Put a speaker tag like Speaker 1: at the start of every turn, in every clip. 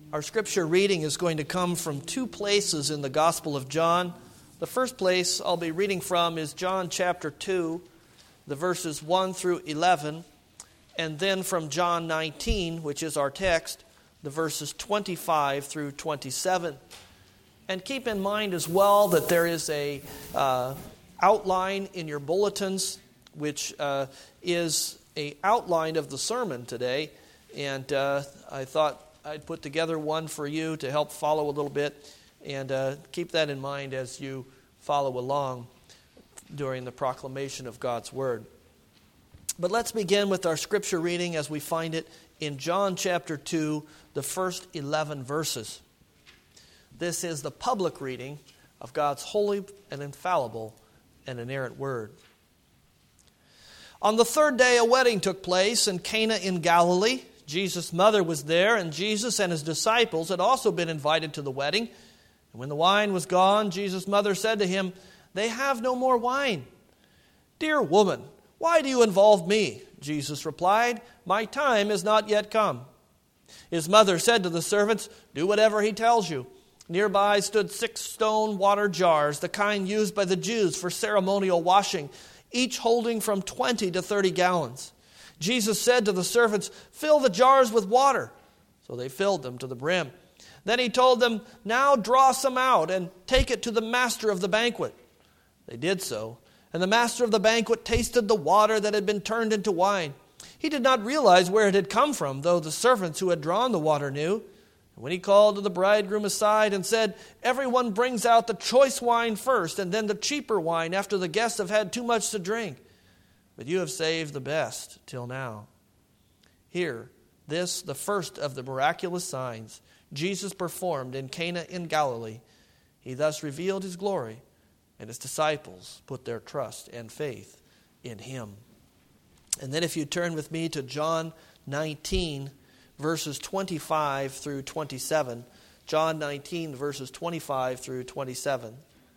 Speaker 1: Our scripture reading is going to come from two places in the Gospel of John. The first place I'll be reading from is John chapter 2, the verses 1 through 11, and then from John 19, which is our text, the verses 25 through 27. And keep in mind as well that there is a outline in your bulletins, which is an outline of the sermon today. And I thought I'd put together one for you to help follow a little bit, and keep that in mind as you follow along during the proclamation of God's Word. But let's begin with our scripture reading as we find it in John chapter 2, the first 11 verses. This is the public reading of God's holy and infallible and inerrant Word. On the third day, a wedding took place in Cana in Galilee. Jesus' mother was there, and Jesus and his disciples had also been invited to the wedding. And when the wine was gone, Jesus' mother said to him, "They have no more wine." "Dear woman, why do you involve me?" Jesus replied, "My time is not yet come." His mother said to the servants, "Do whatever he tells you." Nearby stood 6 stone water jars, the kind used by the Jews for ceremonial washing, each holding from 20 to 30 gallons. Jesus said to the servants, "Fill the jars with water." So they filled them to the brim. Then he told them, "Now draw some out and take it to the master of the banquet." They did so, and the master of the banquet tasted the water that had been turned into wine. He did not realize where it had come from, though the servants who had drawn the water knew. And when he called the bridegroom aside and said, "Everyone brings out the choice wine first, and then the cheaper wine after the guests have had too much to drink. But you have saved the best till now." Here, this, the first of the miraculous signs Jesus performed in Cana in Galilee. He thus revealed his glory, and his disciples put their trust and faith in him. And then if you turn with me to John 19, verses 25 through 27. John 19, verses 25 through 27.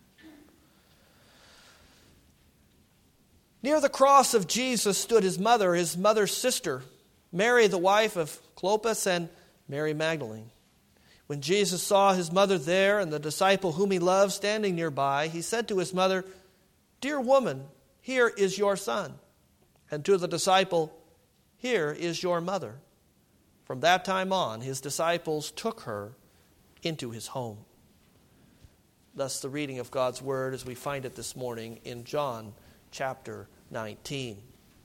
Speaker 1: Near the cross of Jesus stood his mother's sister, Mary, the wife of Clopas, and Mary Magdalene. When Jesus saw his mother there and the disciple whom he loved standing nearby, he said to his mother, "Dear woman, here is your son." And to the disciple, "Here is your mother." From that time on, his disciples took her into his home. Thus the reading of God's Word as we find it this morning in John chapter 19.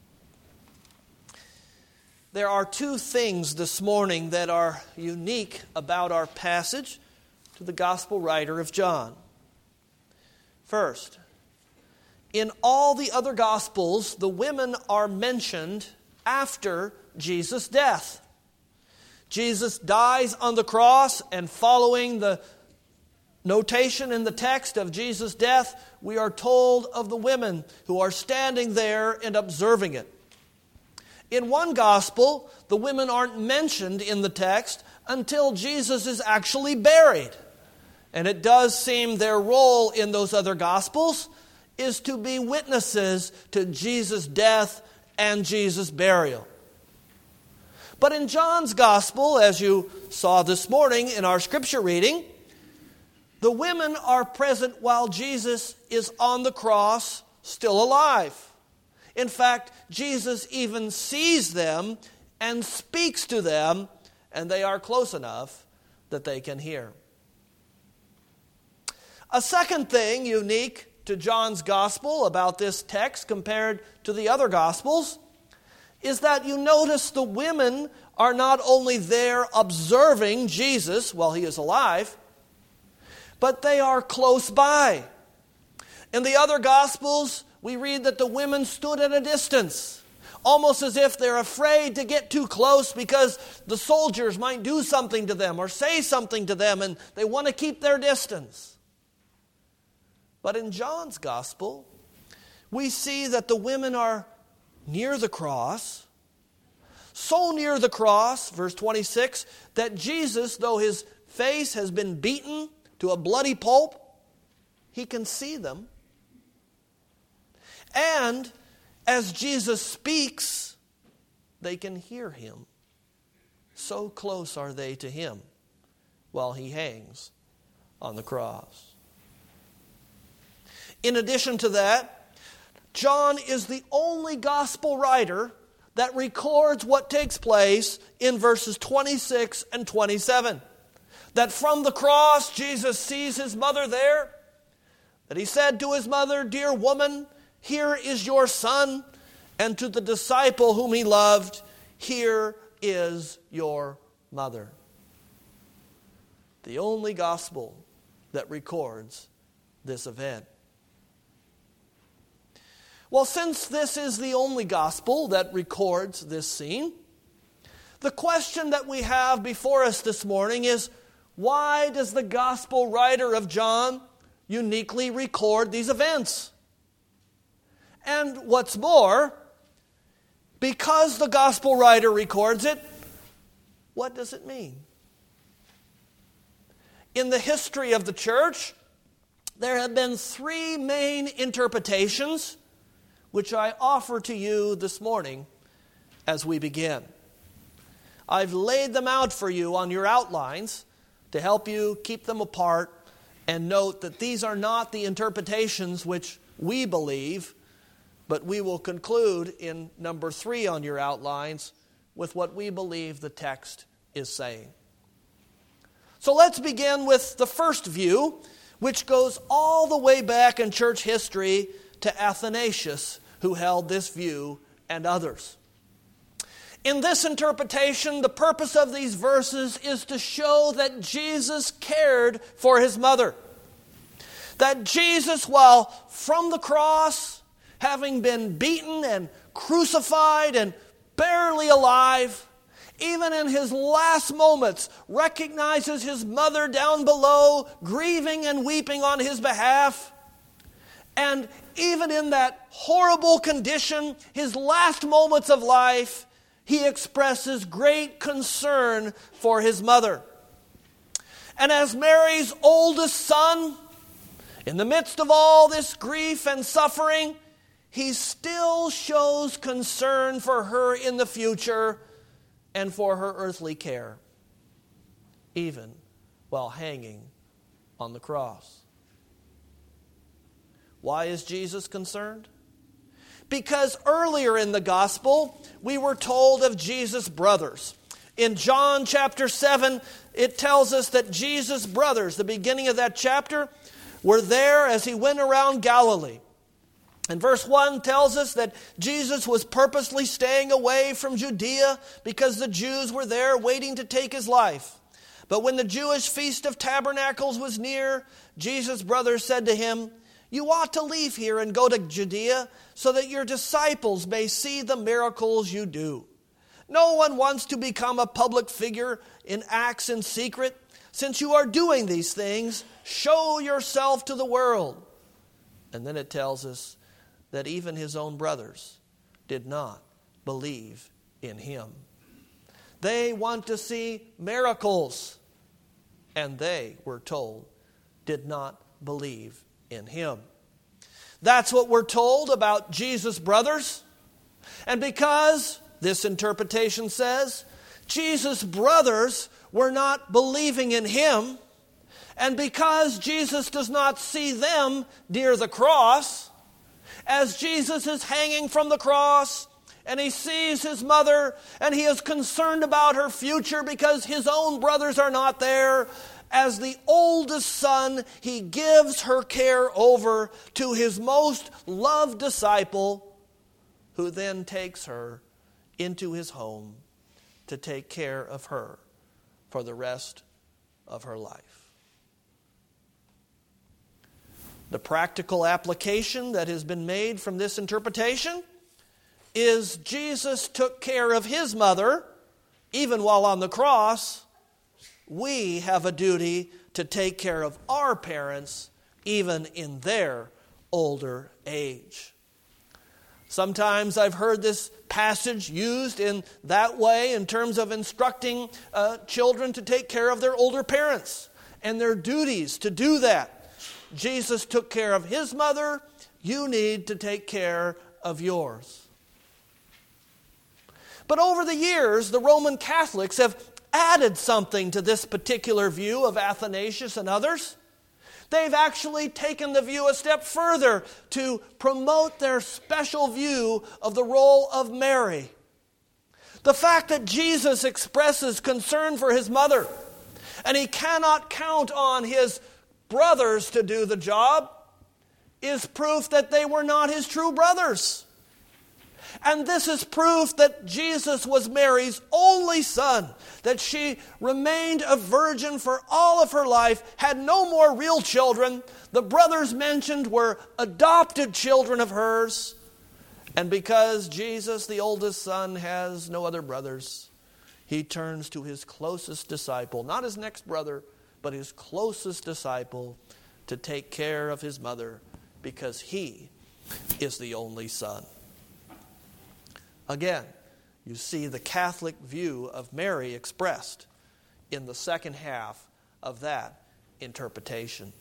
Speaker 1: There are two things this morning that are unique about our passage to the gospel writer of John. First, in all the other gospels, the women are mentioned after Jesus' death. Jesus dies on the cross, and following the notation in the text of Jesus' death, we are told of the women who are standing there and observing it. In one gospel, the women aren't mentioned in the text until Jesus is actually buried. And it does seem their role in those other gospels is to be witnesses to Jesus' death and Jesus' burial. But in John's gospel, as you saw this morning in our scripture reading, the women are present while Jesus is on the cross, still alive. In fact, Jesus even sees them and speaks to them, and they are close enough that they can hear. A second thing unique to John's gospel about this text compared to the other gospels is that you notice the women are not only there observing Jesus while he is alive, but they are close by. In the other Gospels, we read that the women stood at a distance, almost as if they're afraid to get too close because the soldiers might do something to them or say something to them, and they want to keep their distance. But in John's Gospel, we see that the women are near the cross, so near the cross, verse 26, that Jesus, though his face has been beaten to a bloody pulp, he can see them. And as Jesus speaks, they can hear him. So close are they to him. while he hangs on the cross. In addition to that, John is the only gospel writer that records what takes place in verses 26 and 27. That from the cross, Jesus sees his mother there. That he said to his mother, "Dear woman, here is your son." And to the disciple whom he loved, "Here is your mother." The only gospel that records this event. Well, since this is the only gospel that records this scene, the question that we have before us this morning is, why does the gospel writer of John uniquely record these events? And what's more, because the gospel writer records it, what does it mean? In the history of the church, there have been three main interpretations which I offer to you this morning as we begin. I've laid them out for you on your outlines to help you keep them apart and note that these are not the interpretations which we believe, but we will conclude in number 3 on your outlines with what we believe the text is saying. So let's begin with the first view, which goes all the way back in church history to Athanasius, who held this view, and others. In this interpretation, the purpose of these verses is to show that Jesus cared for his mother. That Jesus, while from the cross, having been beaten and crucified and barely alive, even in his last moments, recognizes his mother down below, grieving and weeping on his behalf. And even in that horrible condition, his last moments of life, he expresses great concern for his mother. And as Mary's oldest son, in the midst of all this grief and suffering, he still shows concern for her in the future and for her earthly care, even while hanging on the cross. Why is Jesus concerned? Because earlier in the gospel, we were told of Jesus' brothers. In John chapter 7, it tells us that Jesus' brothers, the beginning of that chapter, were there as he went around Galilee. And verse 1 tells us that Jesus was purposely staying away from Judea because the Jews were there waiting to take his life. But when the Jewish Feast of Tabernacles was near, Jesus' brothers said to him, "You ought to leave here and go to Judea so that your disciples may see the miracles you do. No one wants to become a public figure in acts in secret. Since you are doing these things, show yourself to the world." And then it tells us that even his own brothers did not believe in him. They want to see miracles, and they, we're told, did not believe in him. That's what we're told about Jesus' brothers. And because, this interpretation says, Jesus' brothers were not believing in him, and because Jesus does not see them near the cross, as Jesus is hanging from the cross, and he sees his mother, and he is concerned about her future because his own brothers are not there, as the oldest son, he gives her care over to his most loved disciple, who then takes her into his home to take care of her for the rest of her life. The practical application that has been made from this interpretation is Jesus took care of his mother even while on the cross. We have a duty to take care of our parents even in their older age. Sometimes I've heard this passage used in that way in terms of instructing children to take care of their older parents and their duties to do that. Jesus took care of his mother. You need to take care of yours. But over the years, the Roman Catholics have added something to this particular view of Athanasius and others. They've actually taken the view a step further to promote their special view of the role of Mary. The fact that Jesus expresses concern for his mother, and he cannot count on his brothers to do the job, is proof that they were not his true brothers. And this is proof that Jesus was Mary's only son, that she remained a virgin for all of her life, had no more real children. The brothers mentioned were adopted children of hers. And because Jesus, the oldest son, has no other brothers, he turns to his closest disciple, not his next brother, but his closest disciple, to take care of his mother, because he is the only son. Again, you see the Catholic view of Mary expressed in the second half of that interpretation.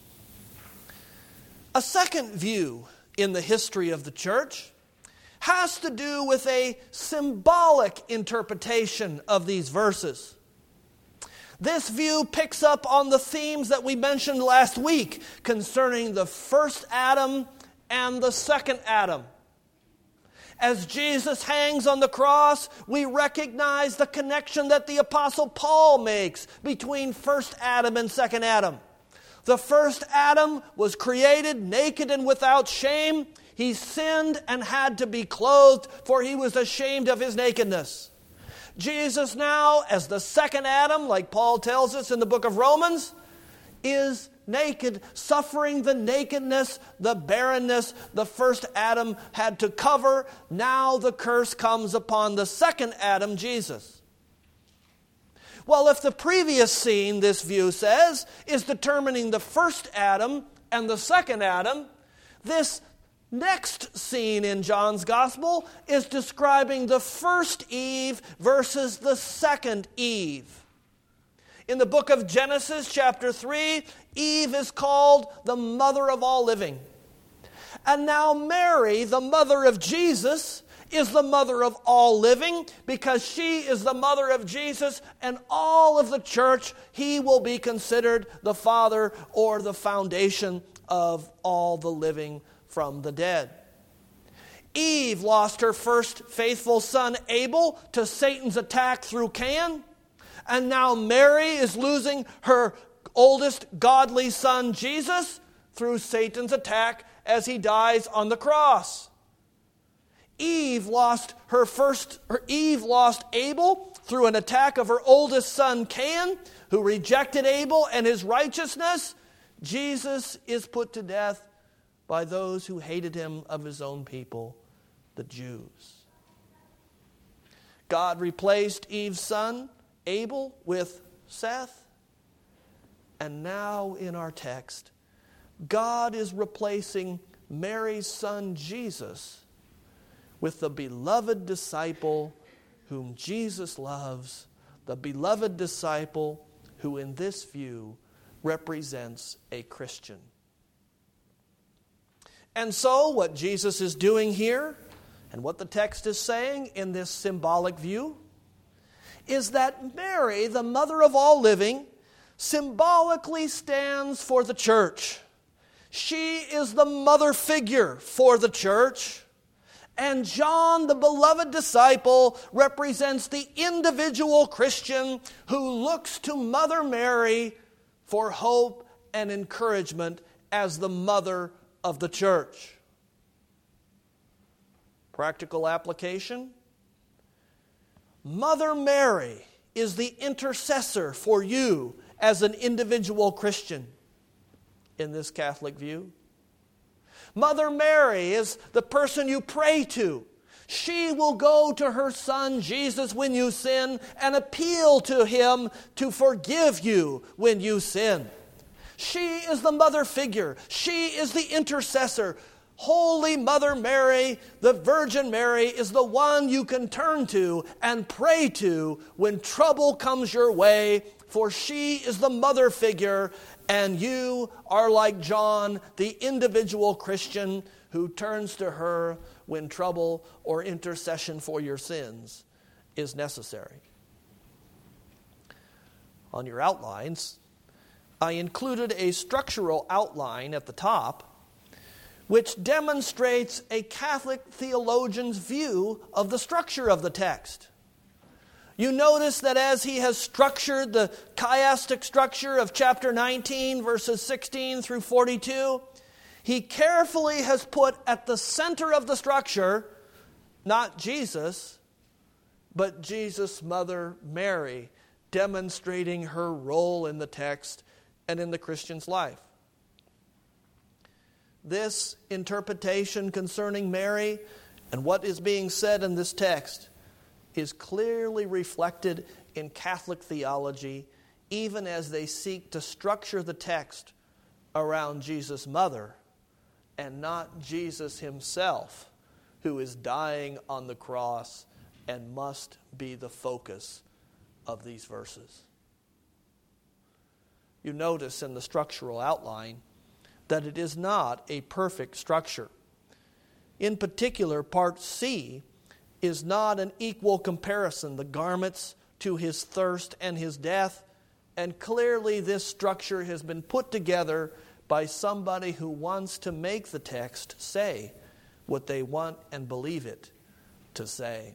Speaker 1: A second view in the history of the church has to do with a symbolic interpretation of these verses. This view picks up on the themes that we mentioned last week concerning the first Adam and the second Adam. As Jesus hangs on the cross, we recognize the connection that the Apostle Paul makes between first Adam and second Adam. The first Adam was created naked and without shame. He sinned and had to be clothed, for he was ashamed of his nakedness. Jesus now, as the second Adam, like Paul tells us in the book of Romans, is naked, suffering the nakedness, the barrenness the first Adam had to cover. Now the curse comes upon the second Adam, Jesus. Well, if the previous scene, this view says, is determining the first Adam and the second Adam, this next scene in John's Gospel is describing the first Eve versus the second Eve. In the book of Genesis, chapter 3, Eve is called the mother of all living. And now Mary, the mother of Jesus, is the mother of all living, because she is the mother of Jesus and all of the church. He will be considered the father or the foundation of all the living from the dead. Eve lost her first faithful son Abel to Satan's attack through Cain. And now Mary is losing her oldest godly son Jesus through Satan's attack as he dies on the cross. Eve lost Abel through an attack of her oldest son Cain, who rejected Abel and his righteousness. Jesus is put to death by those who hated him of his own people, the Jews. God replaced Eve's son Abel with Seth. And now in our text, God is replacing Mary's son Jesus with the beloved disciple whom Jesus loves, the beloved disciple who in this view represents a Christian. And so what Jesus is doing here, and what the text is saying in this symbolic view, is that Mary, the mother of all living, symbolically stands for the church. She is the mother figure for the church. And John, the beloved disciple, represents the individual Christian who looks to Mother Mary for hope and encouragement as the mother of the church. Practical application: Mother Mary is the intercessor for you as an individual Christian in this Catholic view. Mother Mary is the person you pray to. She will go to her son Jesus when you sin and appeal to him to forgive you when you sin. She is the mother figure. She is the intercessor. Holy Mother Mary, the Virgin Mary, is the one you can turn to and pray to when trouble comes your way, for she is the mother figure, and you are like John, the individual Christian who turns to her when trouble or intercession for your sins is necessary. on your outlines, I included a structural outline at the top which demonstrates a Catholic theologian's view of the structure of the text. You notice that as he has structured the chiastic structure of chapter 19, verses 16 through 42, he carefully has put at the center of the structure not Jesus, but Jesus' mother Mary, demonstrating her role in the text and in the Christian's life. This interpretation concerning Mary and what is being said in this text is clearly reflected in Catholic theology, even as they seek to structure the text around Jesus' mother and not Jesus himself, who is dying on the cross and must be the focus of these verses. You notice in the structural outline that it is not a perfect structure. In particular, part C is not an equal comparison, the garments to his thirst and his death, and clearly this structure has been put together by somebody who wants to make the text say what they want and believe it to say.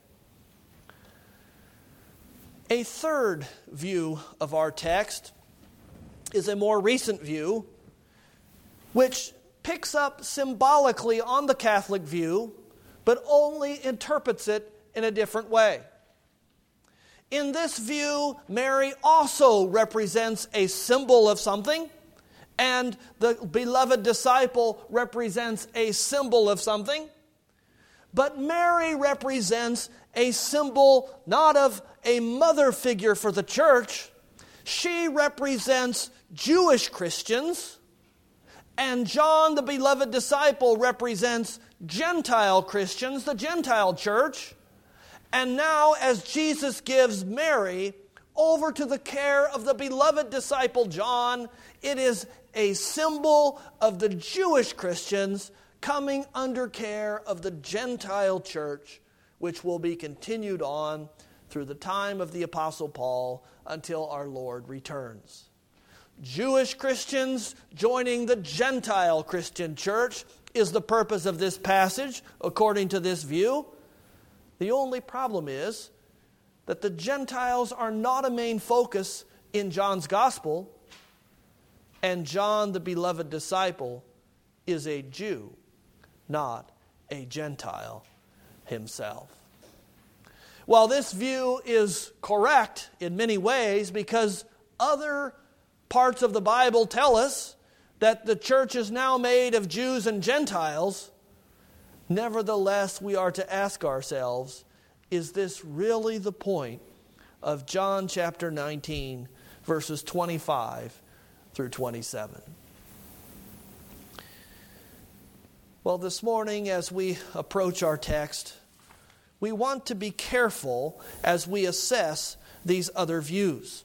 Speaker 1: A third view of our text is a more recent view, which picks up symbolically on the Catholic view, but only interprets it in a different way. In this view, Mary also represents a symbol of something, and the beloved disciple represents a symbol of something. But Mary represents a symbol not of a mother figure for the church. She represents Jewish Christians, and John, the beloved disciple, represents Gentile Christians, the Gentile church. And now, as Jesus gives Mary over to the care of the beloved disciple John, it is a symbol of the Jewish Christians coming under care of the Gentile church, which will be continued on through the time of the Apostle Paul until our Lord returns. Jewish Christians joining the Gentile Christian church is the purpose of this passage, according to this view. The only problem is that the Gentiles are not a main focus in John's gospel, and John, the beloved disciple, is a Jew, not a Gentile himself. While this view is correct in many ways, because other parts of the Bible tell us that the church is now made of Jews and Gentiles, nevertheless, we are to ask ourselves, is this really the point of John chapter 19, verses 25 through 27? Well, this morning, as we approach our text, we want to be careful as we assess these other views.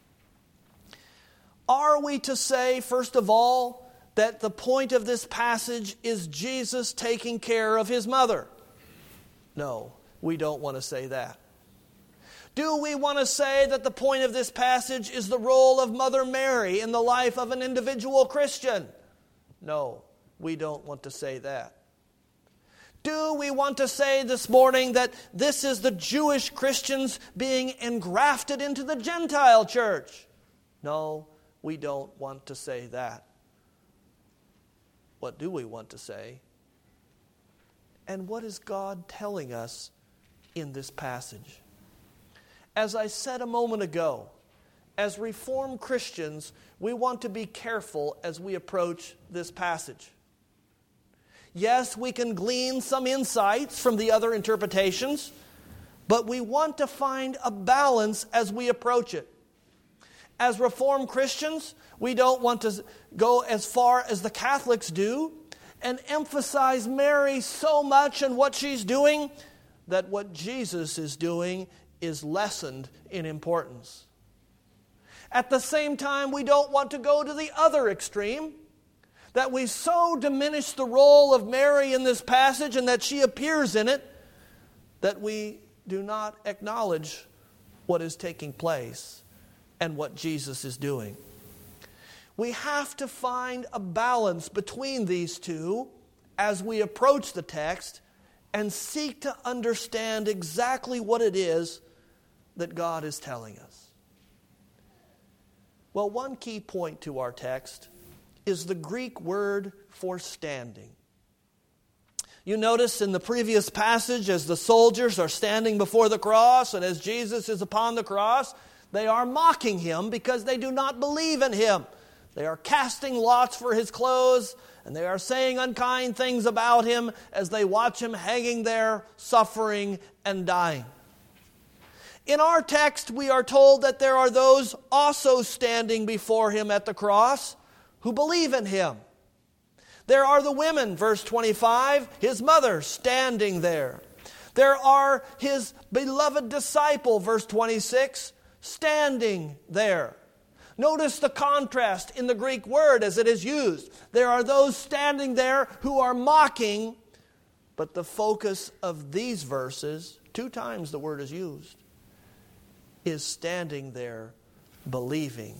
Speaker 1: Are we to say, first of all, that the point of this passage is Jesus taking care of his mother? No, we don't want to say that. Do we want to say that the point of this passage is the role of Mother Mary in the life of an individual Christian? No, we don't want to say that. Do we want to say this morning that this is the Jewish Christians being engrafted into the Gentile church? No, we don't want to say that. What do we want to say? And what is God telling us in this passage? As I said a moment ago, as Reformed Christians, we want to be careful as we approach this passage. Yes, we can glean some insights from the other interpretations, but we want to find a balance as we approach it. As Reformed Christians, we don't want to go as far as the Catholics do and emphasize Mary so much and what she's doing that what Jesus is doing is lessened in importance. At the same time, we don't want to go to the other extreme, that we so diminish the role of Mary in this passage and that she appears in it, that we do not acknowledge what is taking place and what Jesus is doing. We have to find a balance between these two as we approach the text and seek to understand exactly what it is that God is telling us. Well, one key point to our text is the Greek word for standing. You notice in the previous passage, as the soldiers are standing before the cross and as Jesus is upon the cross, they are mocking him because they do not believe in him. They are casting lots for his clothes, and they are saying unkind things about him as they watch him hanging there, suffering and dying. In our text, we are told that there are those also standing before him at the cross who believe in him. There are the women, verse 25, his mother standing there. There are his beloved disciple, verse 26, standing there. Notice the contrast in the Greek word as it is used. There are those standing there who are mocking, but the focus of these verses, 2 times the word is used, is standing there believing.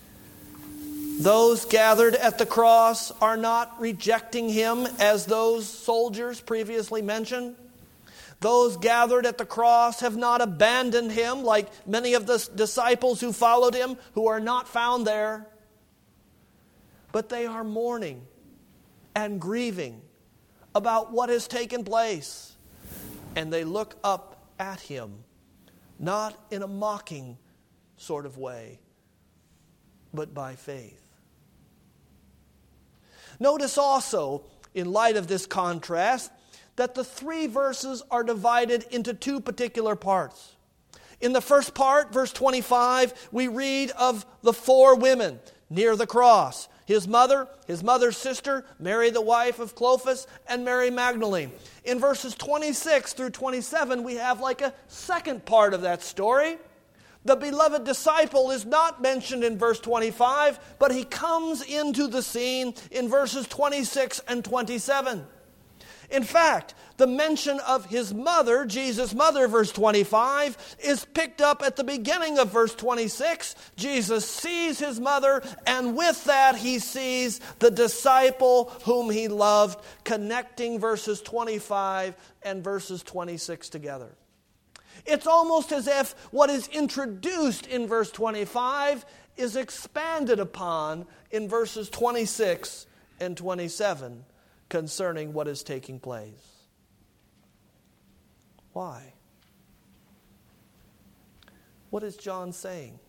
Speaker 1: Those gathered at the cross are not rejecting him as those soldiers previously mentioned. Those gathered at the cross have not abandoned him like many of the disciples who followed him who are not found there. But they are mourning and grieving about what has taken place. And they look up at him, not in a mocking sort of way, but by faith. Notice also, in light of this contrast, that the 3 verses are divided into 2 particular parts. In the first part, verse 25, we read of the 4 women near the cross. His mother, his mother's sister, Mary the wife of Clopas, and Mary Magdalene. In verses 26 through 27, we have like a second part of that story. The beloved disciple is not mentioned in verse 25, but he comes into the scene in verses 26 and 27. In fact, the mention of his mother, Jesus' mother, verse 25, is picked up at the beginning of verse 26. Jesus sees his mother, and with that he sees the disciple whom he loved, connecting verses 25 and verses 26 together. It's almost as if what is introduced in verse 25 is expanded upon in verses 26 and 27 concerning what is taking place. Why? What is John saying?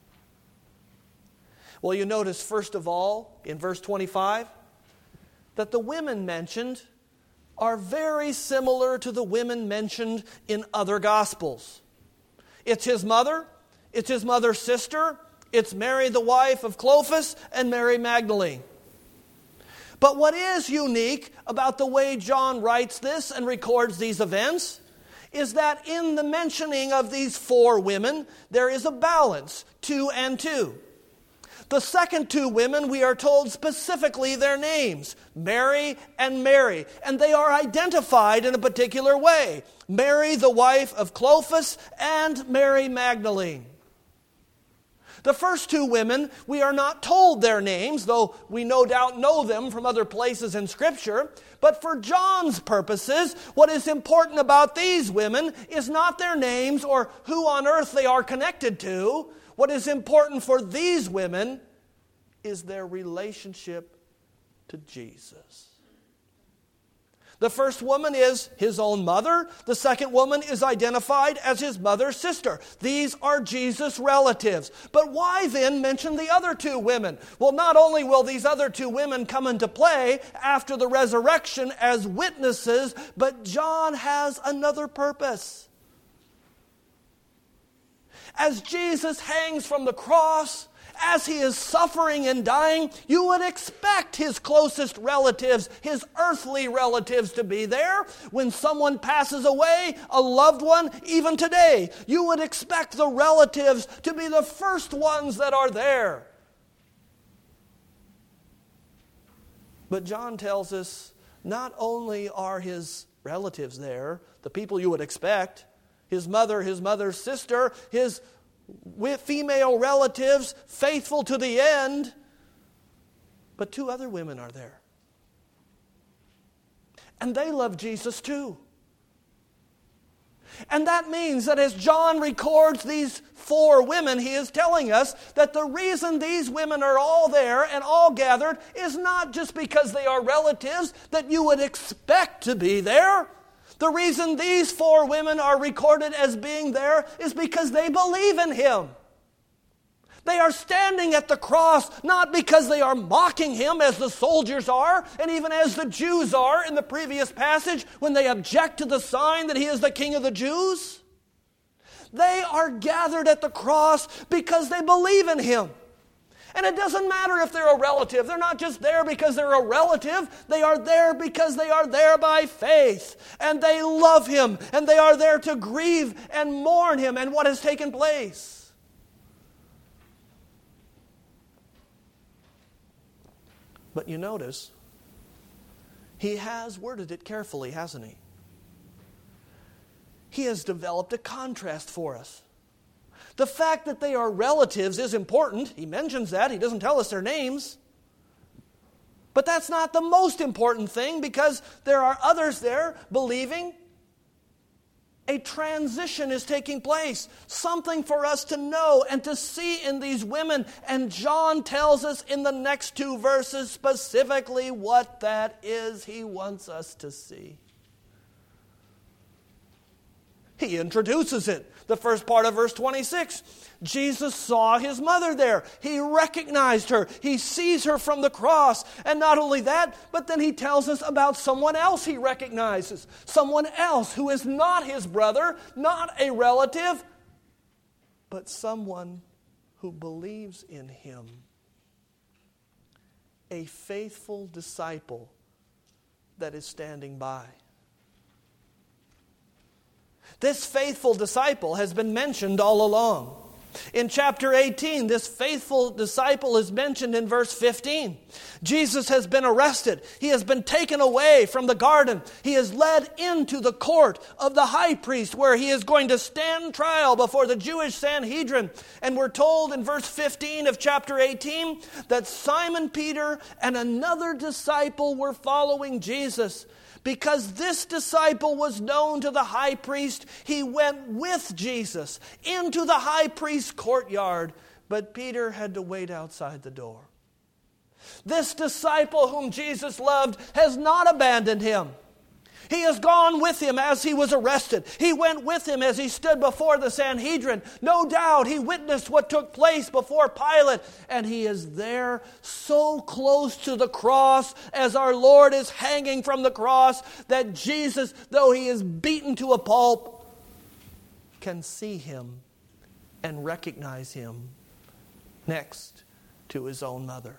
Speaker 1: Well, you notice first of all in verse 25 that the women mentioned are very similar to the women mentioned in other Gospels. It's his mother, it's his mother's sister, it's Mary the wife of Clopas, and Mary Magdalene. But what is unique about the way John writes this and records these events is that in the mentioning of these 4 women, there is a balance, 2 and 2. The second 2 women, we are told specifically their names, Mary and Mary, and they are identified in a particular way. Mary, the wife of Clopas, and Mary Magdalene. The first 2 women, we are not told their names, though we no doubt know them from other places in Scripture. But for John's purposes, what is important about these women is not their names or who on earth they are connected to. What is important for these women is their relationship to Jesus. The first woman is his own mother. The second woman is identified as his mother's sister. These are Jesus' relatives. But why then mention the other 2 women? Well, not only will these other 2 women come into play after the resurrection as witnesses, but John has another purpose. As Jesus hangs from the cross, as he is suffering and dying, you would expect his closest relatives, his earthly relatives, to be there. When someone passes away, a loved one, even today, you would expect the relatives to be the first ones that are there. But John tells us not only are his relatives there, the people you would expect, his mother, his mother's sister, his with female relatives, faithful to the end. But 2 other women are there. And they love Jesus too. And that means that as John records these 4 women, he is telling us that the reason these women are all there and all gathered is not just because they are relatives that you would expect to be there. The reason these 4 women are recorded as being there is because they believe in Him. They are standing at the cross not because they are mocking Him as the soldiers are and even as the Jews are in the previous passage when they object to the sign that He is the King of the Jews. They are gathered at the cross because they believe in Him. And it doesn't matter if they're a relative. They're not just there because they're a relative. They are there because they are there by faith. And they love Him. And they are there to grieve and mourn Him and what has taken place. But you notice, he has worded it carefully, hasn't he? He has developed a contrast for us. The fact that they are relatives is important. He mentions that. He doesn't tell us their names. But that's not the most important thing because there are others there believing. A transition is taking place. Something for us to know and to see in these women. And John tells us in the next 2 verses specifically what that is he wants us to see. He introduces it. The first part of verse 26. Jesus saw his mother there. He recognized her. He sees her from the cross. And not only that, but then he tells us about someone else he recognizes. Someone else who is not his brother, not a relative, but someone who believes in him. A faithful disciple that is standing by. This faithful disciple has been mentioned all along. In chapter 18, this faithful disciple is mentioned in verse 15. Jesus has been arrested. He has been taken away from the garden. He is led into the court of the high priest where he is going to stand trial before the Jewish Sanhedrin. And we're told in verse 15 of chapter 18 that Simon Peter and another disciple were following Jesus. Because this disciple was known to the high priest, he went with Jesus into the high priest's courtyard, but Peter had to wait outside the door. This disciple whom Jesus loved has not abandoned him. He has gone with him as he was arrested. He went with him as he stood before the Sanhedrin. No doubt he witnessed what took place before Pilate. And he is there so close to the cross as our Lord is hanging from the cross that Jesus, though he is beaten to a pulp, can see him and recognize him next to his own mother.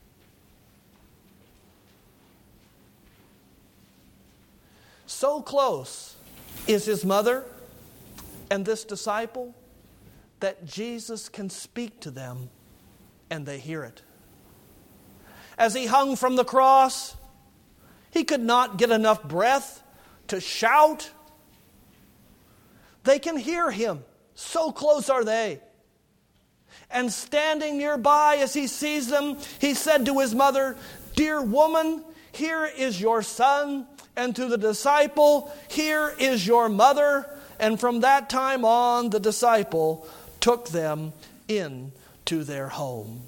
Speaker 1: So close is his mother and this disciple that Jesus can speak to them and they hear it. As he hung from the cross, he could not get enough breath to shout. They can hear him. So close are they. And standing nearby as he sees them, he said to his mother, "Dear woman, here is your son." And to the disciple, "Here is your mother." And from that time on, the disciple took them into their home.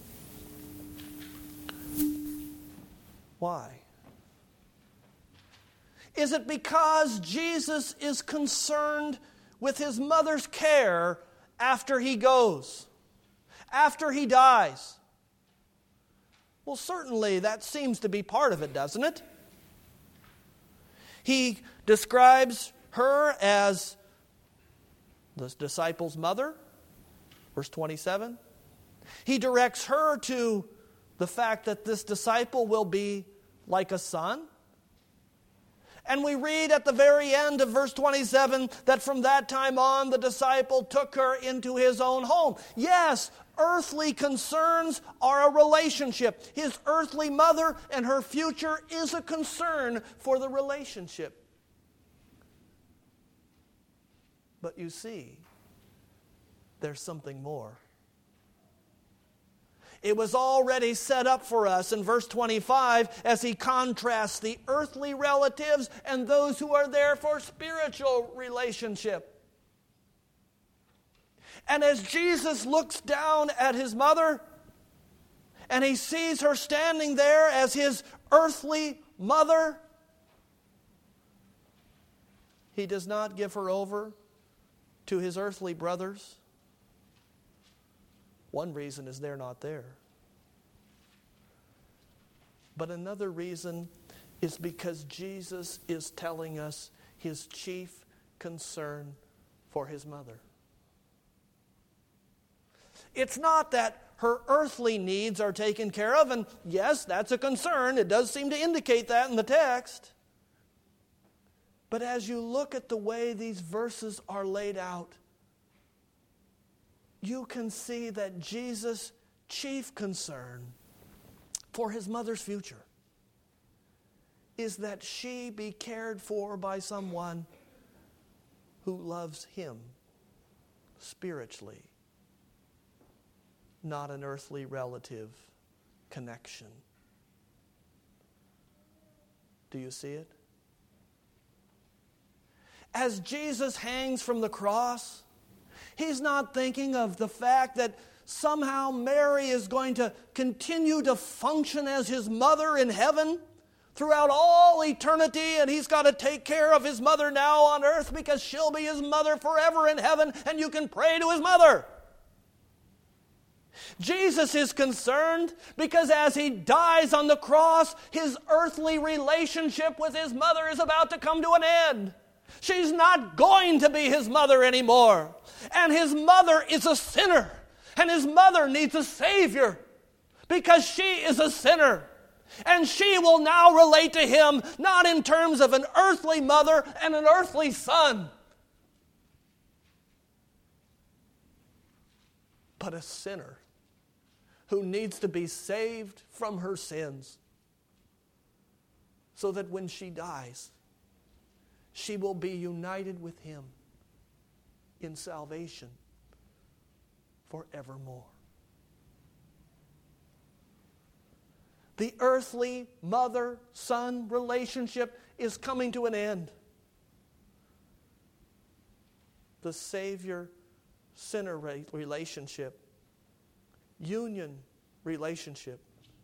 Speaker 1: Why? Is it because Jesus is concerned with his mother's care after he goes, after he dies? Well, certainly that seems to be part of it, doesn't it? He describes her as the disciple's mother, verse 27. He directs her to the fact that this disciple will be like a son. And we read at the very end of verse 27 that from that time on the disciple took her into his own home. Yes, earthly concerns are a relationship. His earthly mother and her future is a concern for the relationship. But you see, there's something more. It was already set up for us in verse 25 as he contrasts the earthly relatives and those who are there for spiritual relationship. And as Jesus looks down at his mother and he sees her standing there as his earthly mother, he does not give her over to his earthly brothers. One reason is they're not there. But another reason is because Jesus is telling us his chief concern for his mother. It's not that her earthly needs are taken care of, and yes, that's a concern. It does seem to indicate that in the text. But as you look at the way these verses are laid out, you can see that Jesus' chief concern for his mother's future is that she be cared for by someone who loves him spiritually, not an earthly relative connection. Do you see it? As Jesus hangs from the cross, he's not thinking of the fact that somehow Mary is going to continue to function as his mother in heaven throughout all eternity, and he's got to take care of his mother now on earth because she'll be his mother forever in heaven, and you can pray to his mother. Jesus is concerned because as he dies on the cross, his earthly relationship with his mother is about to come to an end. She's not going to be his mother anymore. And his mother is a sinner. And his mother needs a Savior because she is a sinner. And she will now relate to him not in terms of an earthly mother and an earthly son, but a sinner who needs to be saved from her sins so that when she dies, she will be united with him in salvation forevermore. The earthly mother-son relationship is coming to an end. The Savior-sinner relationship, union relationship,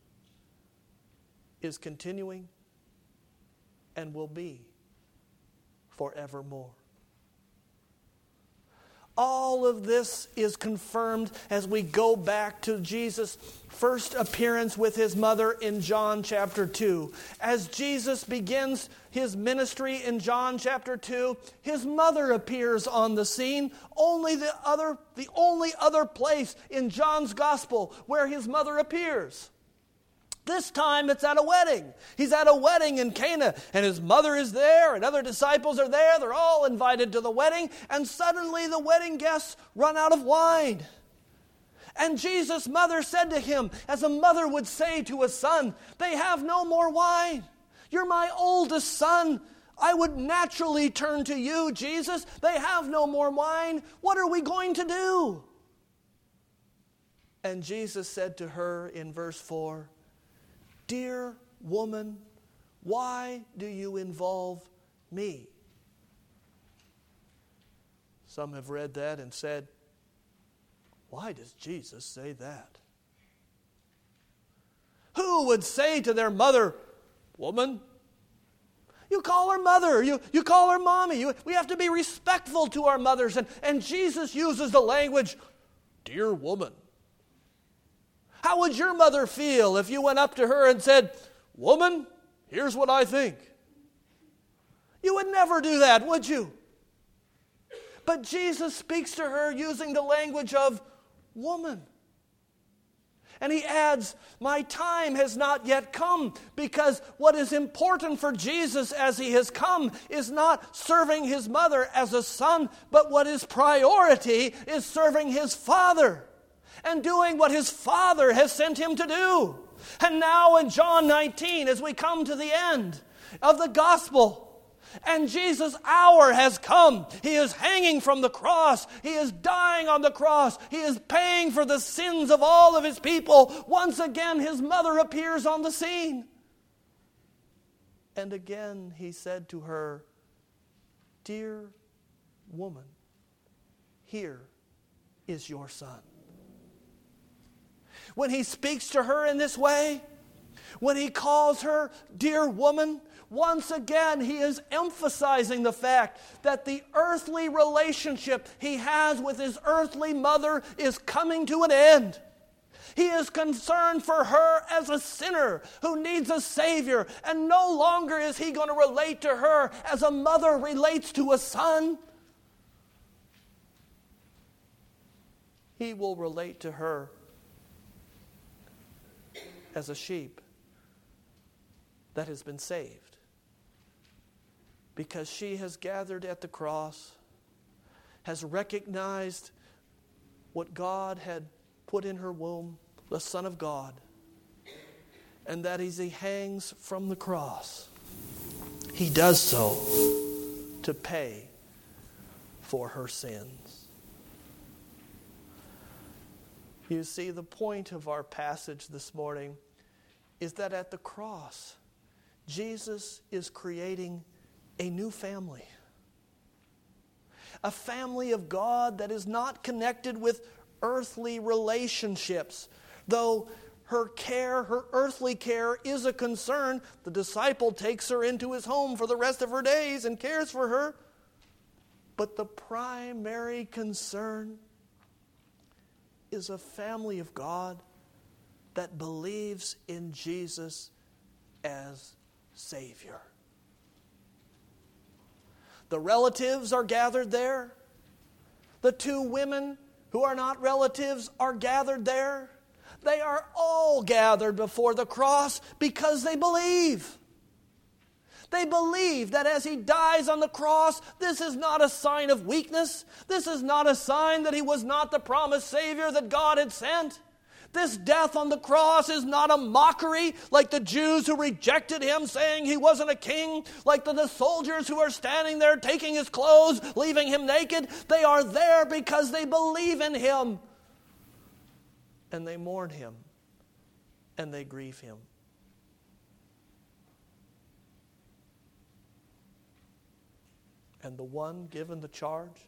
Speaker 1: is continuing and will be forevermore. All of this is confirmed as we go back to Jesus' first appearance with his mother in John chapter 2. As Jesus begins his ministry in John chapter 2, his mother appears on the scene. The only other place in John's gospel where his mother appears. This time it's at a wedding. He's at a wedding in Cana, and his mother is there, and other disciples are there. They're all invited to the wedding, and suddenly the wedding guests run out of wine. And Jesus' mother said to him, as a mother would say to a son, "They have no more wine. You're my oldest son. I would naturally turn to you, Jesus. They have no more wine. What are we going to do?" And Jesus said to her in verse 4, "Dear woman, why do you involve me?" Some have read that and said, why does Jesus say that? Who would say to their mother, "Woman"? You call her mother. You call her mommy. We have to be respectful to our mothers. And Jesus uses the language, "Dear woman." How would your mother feel if you went up to her and said, "Woman, here's what I think"? You would never do that, would you? But Jesus speaks to her using the language of woman. And he adds, "My time has not yet come," because what is important for Jesus as he has come is not serving his mother as a son, but what is priority is serving his Father and doing what his Father has sent him to do. And now in John 19, as we come to the end of the gospel, And Jesus' hour has come. He is hanging from the cross. He is dying on the cross. He is paying for the sins of all of his people. Once again, his mother appears on the scene. And again he said to her, "Dear woman, here is your son." When he speaks to her in this way, when he calls her dear woman, once again he is emphasizing the fact that the earthly relationship he has with his earthly mother is coming to an end. He is concerned for her as a sinner who needs a Savior, and no longer is he going to relate to her as a mother relates to a son. He will relate to her as a sheep that has been saved, because she has gathered at the cross, has recognized what God had put in her womb, the Son of God, and that as he hangs from the cross, he does so to pay for her sins. You see, the point of our passage this morning is that at the cross, Jesus is creating a new family. A family of God that is not connected with earthly relationships. Though her earthly care is a concern, the disciple takes her into his home for the rest of her days and cares for her. But the primary concern is a family of God that believes in Jesus as Savior. The relatives are gathered there. The two women who are not relatives are gathered there. They are all gathered before the cross because they believe. They believe that as he dies on the cross, this is not a sign of weakness. This is not a sign that he was not the promised Savior that God had sent. This death on the cross is not a mockery like the Jews who rejected him, saying he wasn't a king, like the soldiers who are standing there taking his clothes, leaving him naked. They are there because they believe in him. And they mourn him. And they grieve him. And the one given the charge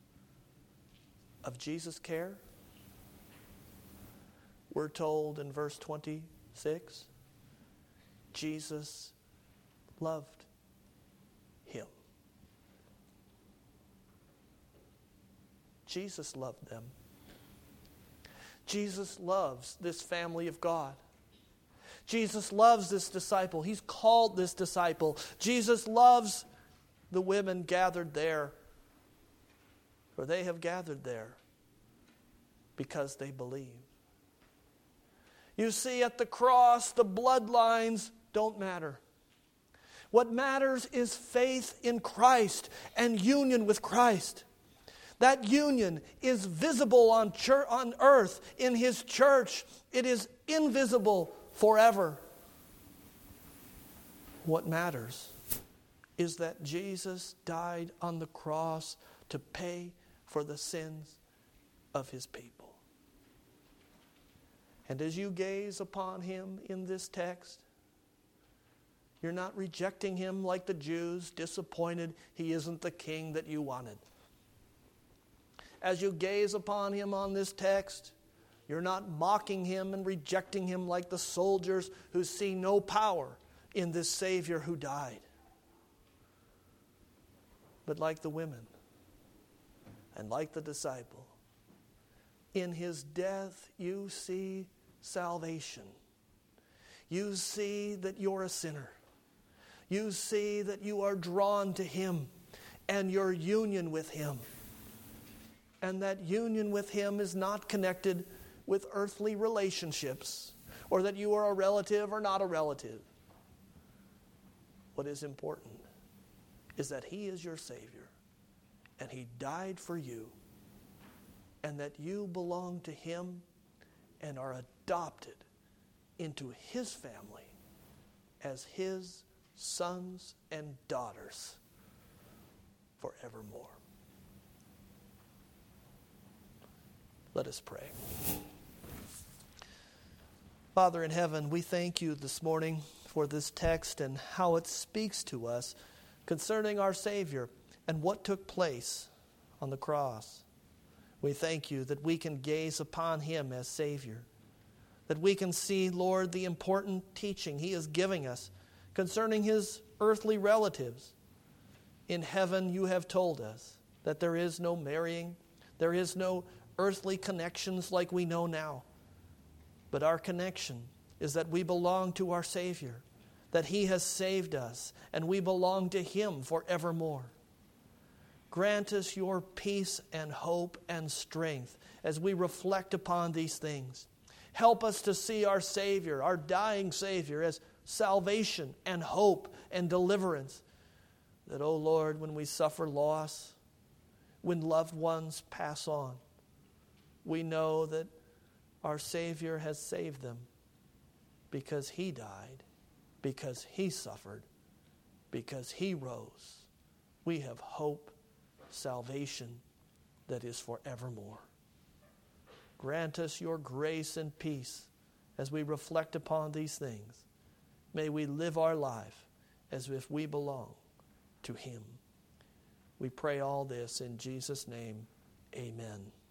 Speaker 1: of Jesus' care, we're told in verse 26, Jesus loved him. Jesus loved them. Jesus loves this family of God. Jesus loves this disciple. He's called this disciple. Jesus loves the women gathered there, for they have gathered there because they believe. You see, at the cross, the bloodlines don't matter. What matters is faith in Christ and union with Christ. That union is visible on earth in his church. It is invisible forever. What matters is that Jesus died on the cross to pay for the sins of his people. And as you gaze upon him in this text, you're not rejecting him like the Jews, disappointed he isn't the king that you wanted. As you gaze upon him on this text, you're not mocking him and rejecting him like the soldiers who see no power in this Savior who died. But like the women and like the disciple, in his death you see salvation. You see that you're a sinner. You see that you are drawn to him and your union with him. And that union with him is not connected with earthly relationships, or that you are a relative or not a relative. What is important is that he is your Savior, and he died for you, and that you belong to him and are adopted into his family as his sons and daughters forevermore. Let us pray. Father in heaven, we thank you this morning for this text and how it speaks to us concerning our Savior and what took place on the cross. We thank you that we can gaze upon him as Savior, that we can see, Lord, the important teaching he is giving us concerning his earthly relatives. In heaven, you have told us that there is no marrying, there is no earthly connections like we know now. But our connection is that we belong to our Savior, that he has saved us, and we belong to him forevermore. Grant us your peace and hope and strength as we reflect upon these things. Help us to see our Savior, our dying Savior, as salvation and hope and deliverance. That, oh Lord, when we suffer loss, when loved ones pass on, we know that our Savior has saved them because he died, because he suffered, because he rose. We have hope, salvation that is forevermore. Grant us your grace and peace as we reflect upon these things. May we live our life as if we belong to him. We pray all this in Jesus' name. Amen.